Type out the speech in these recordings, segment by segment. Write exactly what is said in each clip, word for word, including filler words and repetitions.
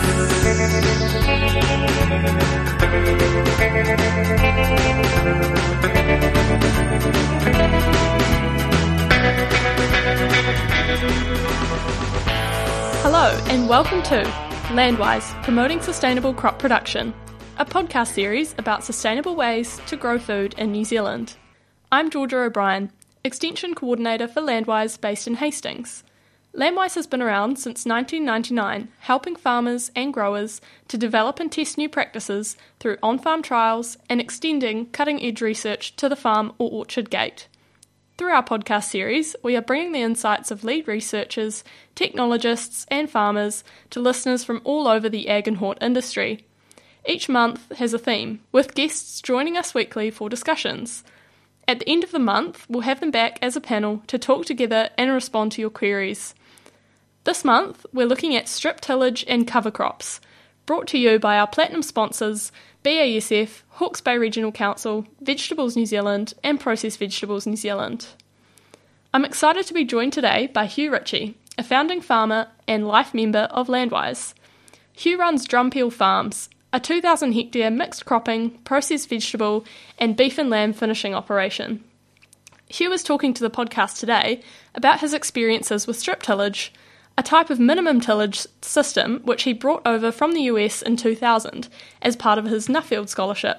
Hello and welcome to Landwise, Promoting Sustainable Crop Production, a podcast series about sustainable ways to grow food in New Zealand. I'm Georgia O'Brien, Extension Coordinator for Landwise based in Hastings. Landwise has been around since nineteen ninety-nine, helping farmers and growers to develop and test new practices through on-farm trials and extending cutting-edge research to the farm or orchard gate. Through our podcast series, we are bringing the insights of lead researchers, technologists and farmers to listeners from all over the ag and hort industry. Each month has a theme, with guests joining us weekly for discussions. At the end of the month, we'll have them back as a panel to talk together and respond to your queries. This month, we're looking at strip tillage and cover crops, brought to you by our platinum sponsors, B A S F, Hawke's Bay Regional Council, Vegetables New Zealand and Processed Vegetables New Zealand. I'm excited to be joined today by Hugh Ritchie, a founding farmer and life member of Landwise. Hugh runs Drumpeel Farms, a two thousand hectare mixed cropping, processed vegetable and beef and lamb finishing operation. Hugh is talking to the podcast today about his experiences with strip tillage, a type of minimum tillage system which he brought over from the U S in two thousand as part of his Nuffield Scholarship.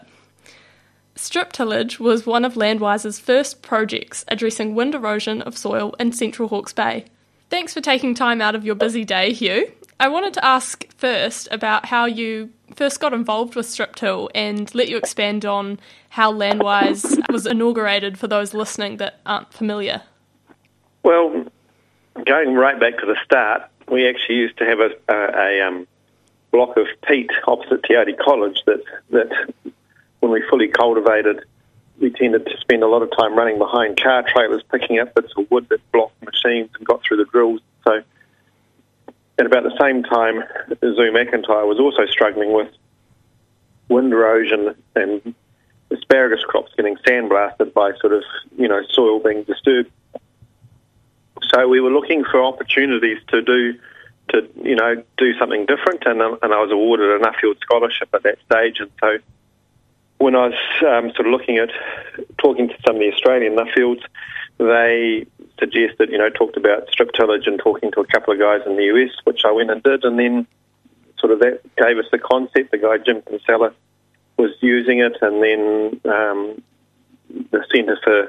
Strip tillage was one of Landwise's first projects addressing wind erosion of soil in central Hawke's Bay. Thanks for taking time out of your busy day, Hugh. I wanted to ask first about how you first got involved with strip till and let you expand on how Landwise was inaugurated for those listening that aren't familiar. Well, going right back to the start, we actually used to have a, a, a um, block of peat opposite Te Aute College that, that when we fully cultivated, we tended to spend a lot of time running behind car trailers picking up bits of wood that blocked machines and got through the drills. So at about the same time, Zoo McIntyre was also struggling with wind erosion and asparagus crops getting sandblasted by sort of, you know, soil being disturbed. So we were looking for opportunities to do, to you know, do something different, and and I was awarded a Nuffield Scholarship at that stage. And so when I was um, sort of looking at talking to some of the Australian Nuffields, they suggested, you know, talked about strip tillage and talking to a couple of guys in the U S, which I went and did, and then sort of that gave us the concept. The guy Jim Kinsella was using it, and then um, the Centre for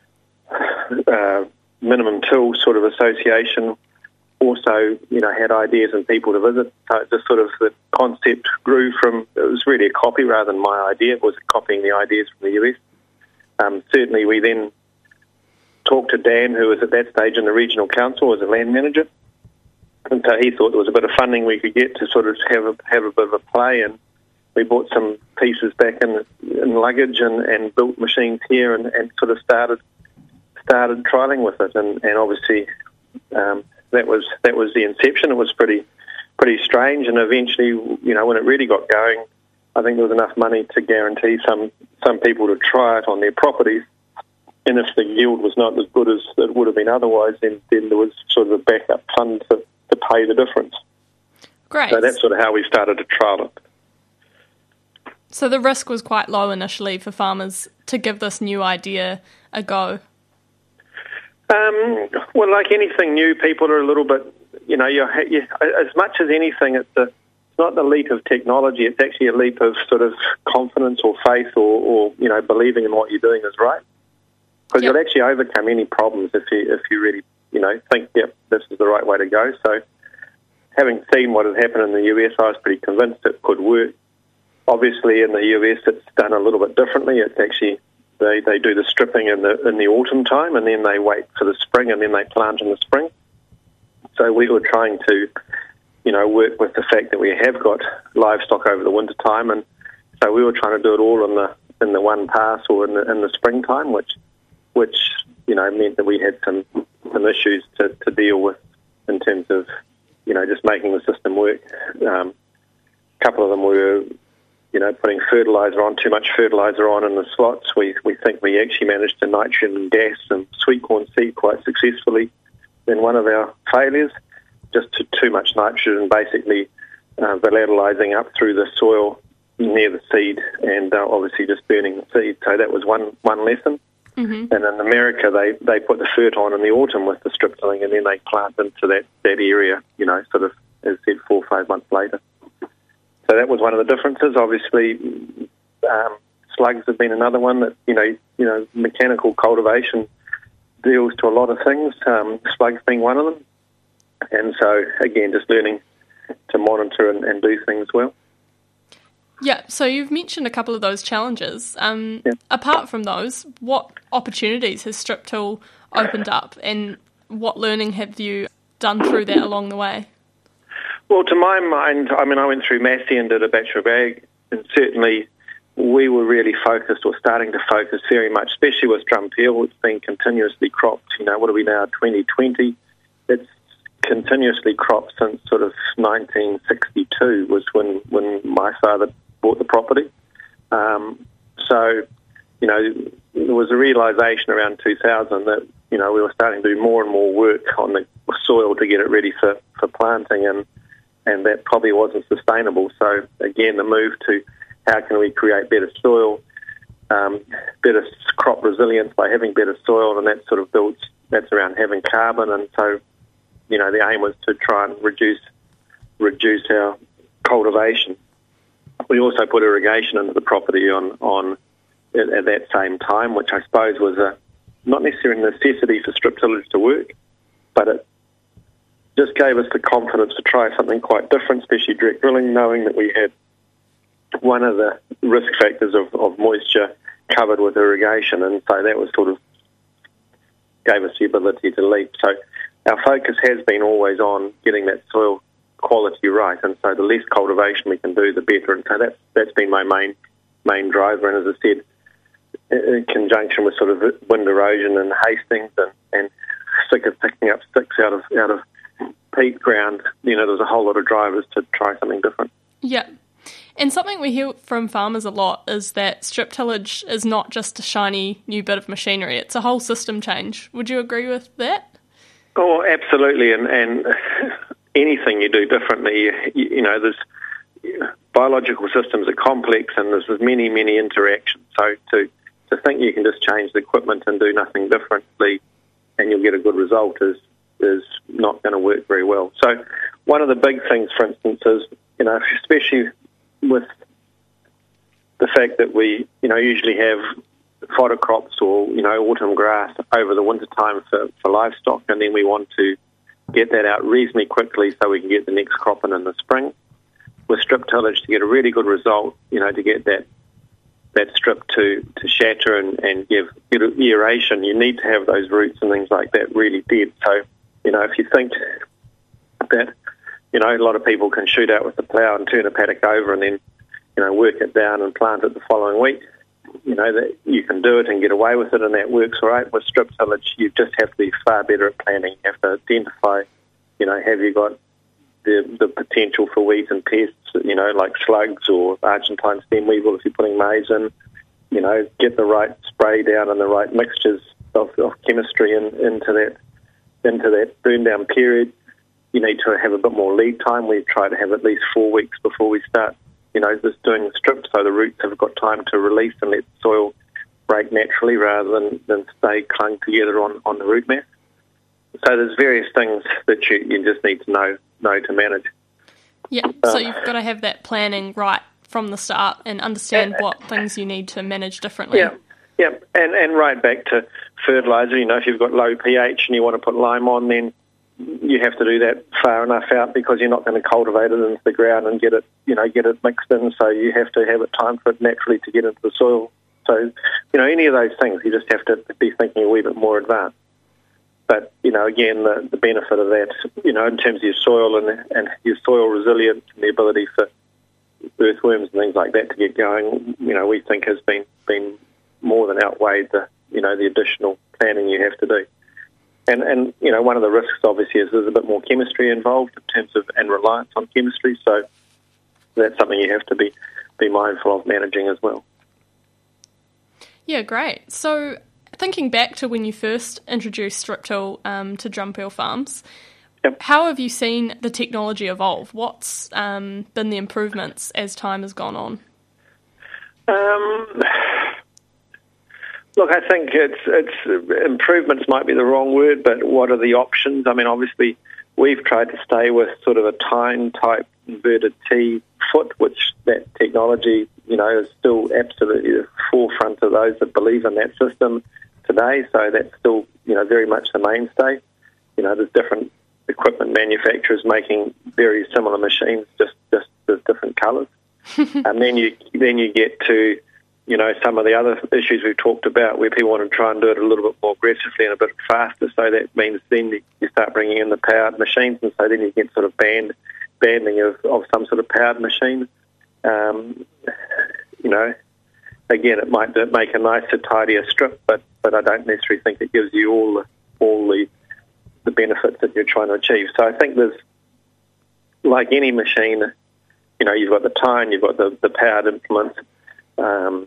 uh, Minimum Till sort of association also, you know, had ideas and people to visit. So it just sort of the concept grew from, it was really a copy rather than my idea. It was copying the ideas from the U S. Um, certainly we then talked to Dan, who was at that stage in the regional council as a land manager. And so he thought there was a bit of funding we could get to sort of have a, have a bit of a play, and we bought some pieces back in, in luggage and, and built machines here and, and sort of started started trialling with it, and, and obviously um, that was that was the inception. It was pretty pretty strange, and eventually, you know, when it really got going, I think there was enough money to guarantee some some people to try it on their properties, and if the yield was not as good as it would have been otherwise, then, then there was sort of a backup fund to, to pay the difference. Great. So that's sort of how we started to trial it. So the risk was quite low initially for farmers to give this new idea a go. Um, well, like anything new, people are a little bit, you know, you're, you, as much as anything, it's, a, it's not the leap of technology, it's actually a leap of sort of confidence or faith or, or you know, believing in what you're doing is right. Because yep. You'll actually overcome any problems if you if you really, you know, think, yep, this is the right way to go. So having seen what had happened in the U S, I was pretty convinced it could work. Obviously, in the U S, it's done a little bit differently. It's actually... They they do the stripping in the in the autumn time, and then they wait for the spring, and then they plant in the spring. So we were trying to, you know, work with the fact that we have got livestock over the winter time, and so we were trying to do it all in the in the one pass or in the in the springtime, which which you know meant that we had some some issues to, to deal with in terms of, you know, just making the system work. Um, a couple of them were, you know, putting fertiliser on, too much fertiliser on in the slots. We we think we actually managed to nitrogen gas and sweet corn seed quite successfully. Then one of our failures, just to, too much nitrogen basically uh, volatilising up through the soil near the seed, and uh, obviously just burning the seed. So that was one one lesson. Mm-hmm. And in America, they, they put the fert on in the autumn with the strip tilling, and then they plant into that, that area, you know, sort of, as I said, four or five months later. So that was one of the differences. Obviously, um, slugs have been another one that, you know, you know, mechanical cultivation deals to a lot of things, um, slugs being one of them. And so, again, just learning to monitor and, and do things well. Yeah, so you've mentioned a couple of those challenges. Um, yeah. Apart from those, what opportunities has StripTill opened up, and what learning have you done through that along the way? Well, to my mind, I mean, I went through Massey and did a Bachelor of Ag, and certainly we were really focused, or starting to focus very much, especially with drum peel. It's been continuously cropped. You know, what are we now, twenty twenty? It's continuously cropped since sort of nineteen sixty-two was when, when my father bought the property. Um, so, you know, there was a realisation around two thousand that, you know, we were starting to do more and more work on the soil to get it ready for, for planting, and, and that probably wasn't sustainable. So, again, the move to how can we create better soil, um, better crop resilience by having better soil, and that sort of builds, that's around having carbon. And so, you know, the aim was to try and reduce reduce our cultivation. We also put irrigation into the property on, on at, at that same time, which I suppose was a not necessarily a necessity for strip tillage to work, but it just gave us the confidence to try something quite different, especially direct drilling, knowing that we had one of the risk factors of, of moisture covered with irrigation, and so that was sort of gave us the ability to leap. So our focus has been always on getting that soil quality right, and so the less cultivation we can do, the better. And so that's that's been my main main driver. And as I said, in conjunction with sort of wind erosion and Hastings, and, and sick of picking up sticks out of out of peat ground, you know, there's a whole lot of drivers to try something different. Yeah. And something we hear from farmers a lot is that strip tillage is not just a shiny new bit of machinery, it's a whole system change. Would you agree with that? Oh, absolutely. And, and anything you do differently, you, you know, there's biological systems are complex, and there's many, many interactions. So to, to think you can just change the equipment and do nothing differently and you'll get a good result is is not going to work very well. So one of the big things, for instance, is, you know, especially with the fact that we, you know, usually have fodder crops or, you know, autumn grass over the winter time for, for livestock, and then we want to get that out reasonably quickly so we can get the next crop in in the spring. With strip tillage, to get a really good result, you know, to get that that strip to, to shatter and, and give get aeration, you need to have those roots and things like that really dead. So, you know, if you think that, you know, a lot of people can shoot out with the plough and turn a paddock over and then, you know, work it down and plant it the following week, you know, that you can do it and get away with it, and that works all right. With strip tillage, you just have to be far better at planning. You have to identify, you know, have you got the the potential for weeds and pests, you know, like slugs or Argentine stem weevil if you're putting maize in, you know, get the right spray down and the right mixtures of, of chemistry in, into that into that burn down period. You need to have a bit more lead time. We try to have at least four weeks before we start, you know, just doing the strip, so the roots have got time to release and let the soil break naturally rather than, than stay clung together on, on the root mass. So there's various things that you, you just need to know know to manage. Yeah, so um, you've got to have that planning right from the start and understand and, what things you need to manage differently. Yeah, yeah, and, and right back to fertiliser. You know, if you've got low pH and you want to put lime on, then you have to do that far enough out because you're not going to cultivate it into the ground and get it, you know, get it mixed in. So you have to have it time for it naturally to get into the soil. So, you know, any of those things, you just have to be thinking a wee bit more advanced. But, you know, again, the, the benefit of that, you know, in terms of your soil and, and your soil resilience and the ability for earthworms and things like that to get going, you know, we think has been, been more than outweighed the, you know, the additional planning you have to do. And, and, you know, one of the risks, obviously, is there's a bit more chemistry involved in terms of, and reliance on chemistry, so that's something you have to be, be mindful of managing as well. Yeah, great. So thinking back to when you first introduced StripTill um, to Drumpeel Farms, Yep. How have you seen the technology evolve? What's um, been the improvements as time has gone on? Um, look, I think it's it's improvements might be the wrong word, but what are the options? I mean, obviously, we've tried to stay with sort of a Tyne-type inverted T foot, which that technology, you know, is still absolutely the forefront of those that believe in that system today. So that's still, you know, very much the mainstay. You know, there's different equipment manufacturers making very similar machines, just just with different colours. And then you then you get to, you know, some of the other issues we've talked about where people want to try and do it a little bit more aggressively and a bit faster. So that means then you start bringing in the powered machines, and so then you get sort of band banding of, of some sort of powered machine. Um, you know, again, it might make a nicer, tidier strip, but, but I don't necessarily think it gives you all the, all the the benefits that you're trying to achieve. So I think there's, like any machine, you know, you've got the Tyne, you've got the, the powered implements. Um,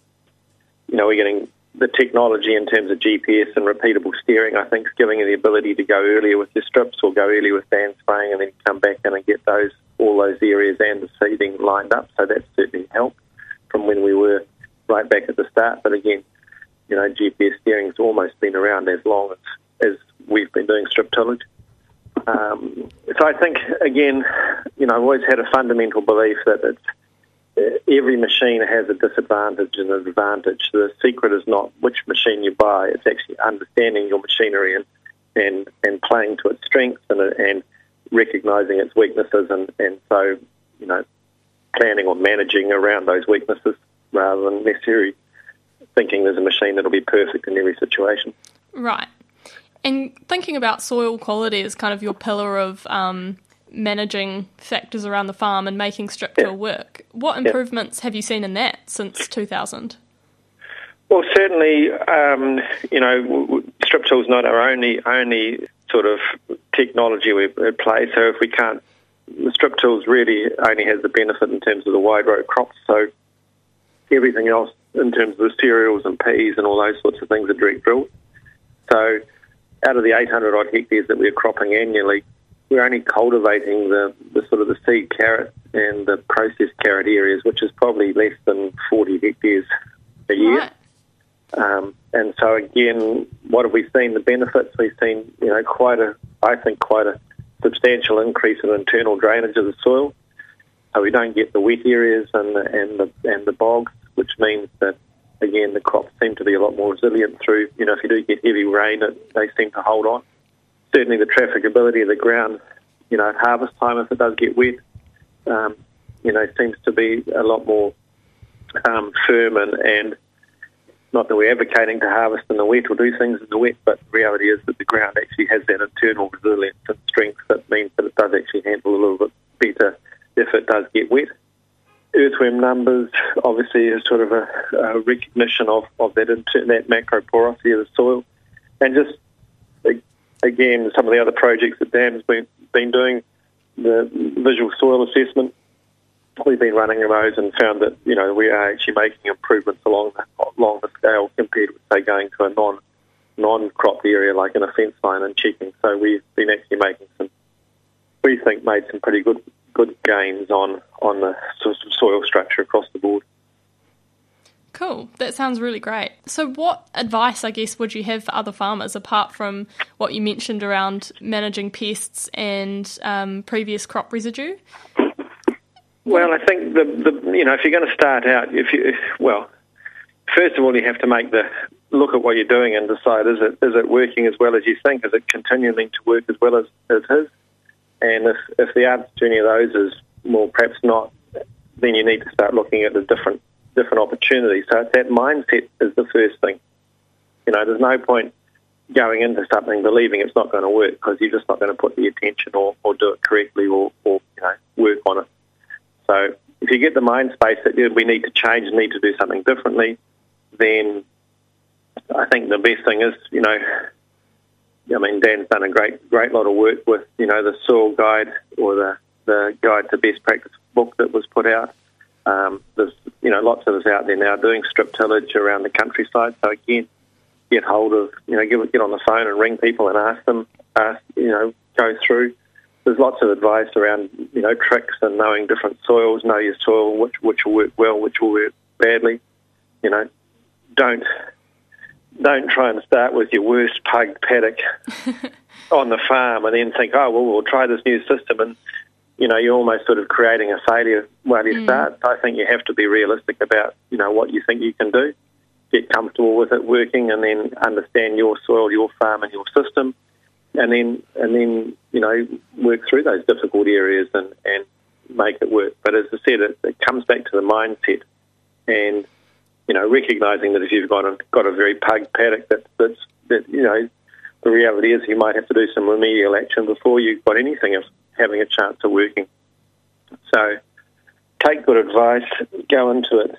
you know, we're getting the technology in terms of G P S and repeatable steering, I think, is giving you the ability to go earlier with your strips or go earlier with band spraying and then come back in and get those all those areas and the seeding lined up. So that's certainly helped from when we were right back at the start. But again, you know, G P S steering's almost been around as long as, as we've been doing strip tillage. Um, so I think, again, you know, I've always had a fundamental belief that it's, uh, every machine has a disadvantage and an advantage. The secret is not which machine you buy, it's actually understanding your machinery and and, and playing to its strengths and, and recognising its weaknesses and, and so, you know, planning or managing around those weaknesses rather than necessarily thinking there's a machine that'll be perfect in every situation. Right. And thinking about soil quality as kind of your pillar of um, managing factors around the farm and making strip till yeah. work, what improvements yeah. have you seen in that since two thousand? Well, certainly, um, you know, strip till is not our only only sort of technology we play. So if we can't, the strip tools really only has the benefit in terms of the wide row crops. So everything else in terms of the cereals and peas and all those sorts of things are direct drilled. So out of the eight hundred odd hectares that we're cropping annually, we're only cultivating the, the sort of the seed carrot and the processed carrot areas, which is probably less than forty hectares a year. Right. Um, and so again, what have we seen? The benefits, we've seen, you know, quite a, I think quite a substantial increase in internal drainage of the soil. So we don't get the wet areas and the, and the, and the bogs, which means that, again, the crops seem to be a lot more resilient through, you know, if you do get heavy rain, it, they seem to hold on. Certainly the trafficability of the ground, you know, at harvest time, if it does get wet, um, you know, seems to be a lot more um, firm and, and not that we're advocating to harvest in the wet or do things in the wet, but the reality is that the ground actually has that internal resilience and strength that means that it does actually handle a little bit better if it does get wet. Earthworm numbers obviously is sort of a, a recognition of, of that inter- that macro porosity of the soil. And just, again, some of the other projects that Dan's been, been doing, the visual soil assessment, we've been running those and found that, you know, we are actually making improvements along the, along the scale compared with, say, going to a non, non-crop area like in a fence line and checking. So we've been actually making some, we think, made some pretty good good gains on, on the sort of soil structure across the board. Cool. That sounds really great. So what advice, I guess, would you have for other farmers apart from what you mentioned around managing pests and um, previous crop residue? Well, I think, the, the you know, if you're going to start out, if you, well, first of all, you have to make the, look at what you're doing and decide, is it is it working as well as you think? Is it continuing to work as well as it is? And if, if the answer to any of those is, well, perhaps not, then you need to start looking at the different different opportunities. So that mindset is the first thing. You know, there's no point going into something believing it's not going to work because you're just not going to put the attention or, or do it correctly or, or, you know, work on it. So if you get the mind space that yeah, we need to change and need to do something differently, then I think the best thing is, you know, I mean, Dan's done a great, great lot of work with, you know, the soil guide or the, the guide to best practice book that was put out. Um, there's, you know, lots of us out there now doing strip tillage around the countryside. So again, get hold of, you know, get, get on the phone and ring people and ask them, uh, you know, go through. There's lots of advice around, you know, tricks and knowing different soils, know your soil, which which will work well, which will work badly. You know, don't don't try and start with your worst pug paddock on the farm and then think, oh, well, we'll try this new system, and, you know, you're almost sort of creating a failure while you mm. start. I think you have to be realistic about, you know, what you think you can do, get comfortable with it working, and then understand your soil, your farm and your system. And then, and then, you know, work through those difficult areas and, and make it work. But as I said, it, it comes back to the mindset and, you know, recognising that if you've got a, got a very pug paddock, that, that's, that, you know, the reality is you might have to do some remedial action before you've got anything of having a chance of working. So take good advice, go into it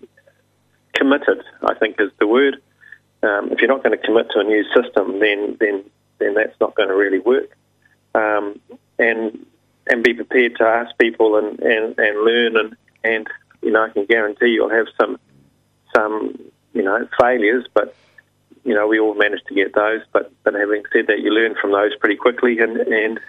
committed, I think is the word. Um, if you're not going to commit to a new system, then then then that's not going to really work. Um, and and be prepared to ask people and, and, and learn and, and, you know, I can guarantee you'll have some, some you know, failures, but, you know, we all manage to get those. But, but having said that, you learn from those pretty quickly and, and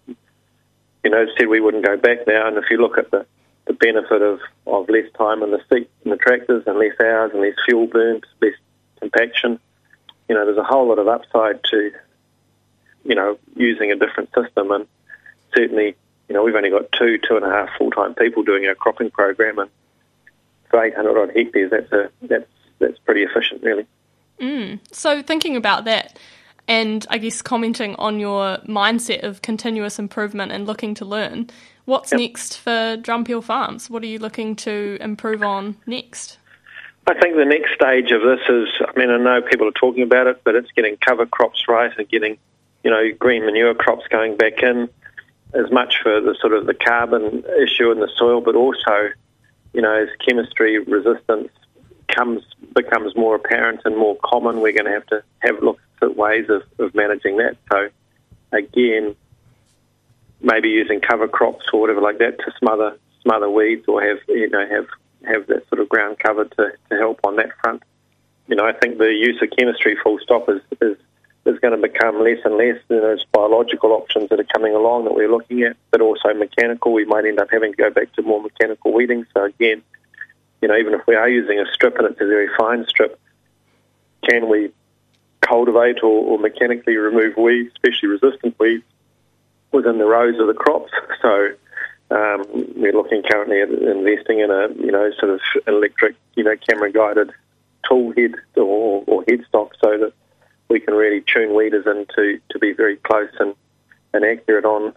you know, as I said, we wouldn't go back now. And if you look at the, the benefit of, of less time in the seat in the tractors and less hours and less fuel burnt, less compaction, you know, there's a whole lot of upside to, you know, using a different system. And certainly, you know, we've only got two, two and a half full-time people doing our cropping program, and for eight hundred odd hectares, that's a that's that's pretty efficient, really. Mm. So thinking about that, and I guess commenting on your mindset of continuous improvement and looking to learn, what's yep. next for Drumpeel Farms? What are you looking to improve on next? I think the next stage of this is, I mean, I know people are talking about it, but it's getting cover crops right and getting, you know, green manure crops going back in, as much for the sort of the carbon issue in the soil, but also, you know, as chemistry resistance comes becomes more apparent and more common, we're going to have to have looked at ways of, of managing that. So, again, maybe using cover crops or whatever like that to smother smother weeds, or have you know have have that sort of ground cover to, to help on that front. You know, I think the use of chemistry, full stop, is is is going to become less and less. You know, there's biological options that are coming along that we're looking at, but also mechanical. We might end up having to go back to more mechanical weeding. So again, you know, even if we are using a strip and it's a very fine strip, can we cultivate or, or mechanically remove weeds, especially resistant weeds, within the rows of the crops? So um, we're looking currently at investing in a, you know, sort of electric, you know, camera-guided tool head or, or headstock, so that we can really tune weeders in to, to be very close and, and accurate on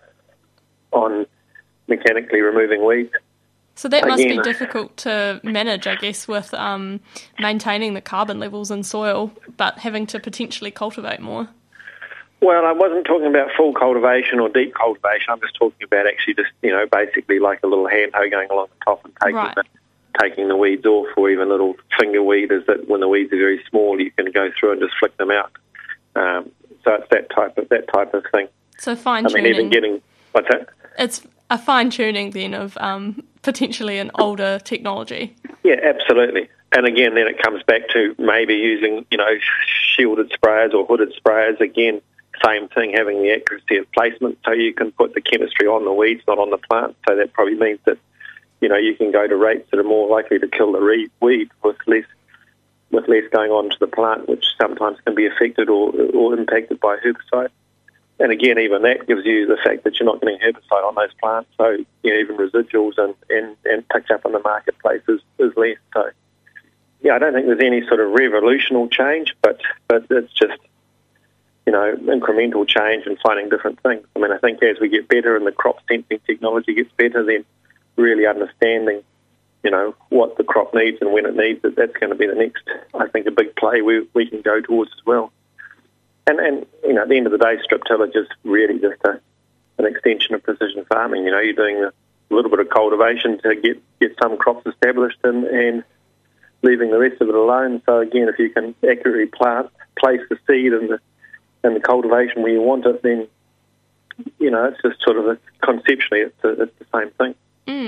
on mechanically removing weeds. So that must Again, be difficult to manage, I guess, with um, maintaining the carbon levels in soil, but having to potentially cultivate more. Well, I wasn't talking about full cultivation or deep cultivation. I'm just talking about actually just, you know, basically like a little hand hoe going along the top and taking right. the taking the weeds off, or even little finger weeders that when the weeds are very small, you can go through and just flick them out. Um, so it's that type of that type of thing. So fine tuning. I mean, even getting what's that? It's a fine tuning then of um, potentially an older technology. Yeah, absolutely. And again, then it comes back to maybe using, you know, shielded sprayers or hooded sprayers. Again, same thing, having the accuracy of placement, so you can put the chemistry on the weeds, not on the plant. So that probably means that, you know, you can go to rates that are more likely to kill the re- weed with less with less going on to the plant, which sometimes can be affected or, or impacted by herbicide. And again, even that gives you the fact that you're not getting herbicide on those plants, so, you know, even residuals and, and, and picked up in the marketplace is, is less. So, yeah, I don't think there's any sort of revolutionary change, but, but it's just, you know, incremental change and finding different things. I mean, I think as we get better and the crop sensing technology gets better, then really understanding, you know, what the crop needs and when it needs it, that's going to be the next, I think, a big play we we can go towards as well. And, and you know, at the end of the day, strip tillage is really just a, an extension of precision farming. You know, you're doing a little bit of cultivation to get, get some crops established and, and leaving the rest of it alone. So again, if you can accurately plant, place the seed and the, and the cultivation where you want it, then, you know, it's just sort of a, conceptually it's, a, it's the same thing. Mm.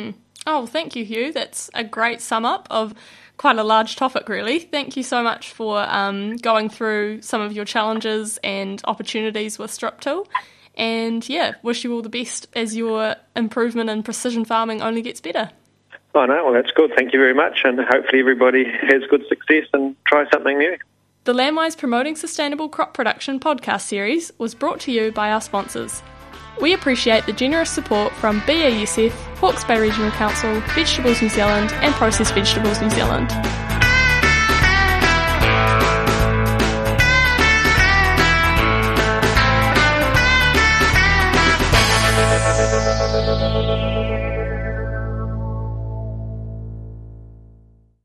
Oh, thank you, Hugh. That's a great sum up of quite a large topic, really. Thank you so much for um, going through some of your challenges and opportunities with Strip-Till. And yeah, wish you all the best as your improvement in precision farming only gets better. Oh, no, well, that's good. Thank you very much. And hopefully everybody has good success and try something new. The Landwise Promoting Sustainable Crop Production podcast series was brought to you by our sponsors. We appreciate the generous support from B A S F, Hawke's Bay Regional Council, Vegetables New Zealand and Processed Vegetables New Zealand.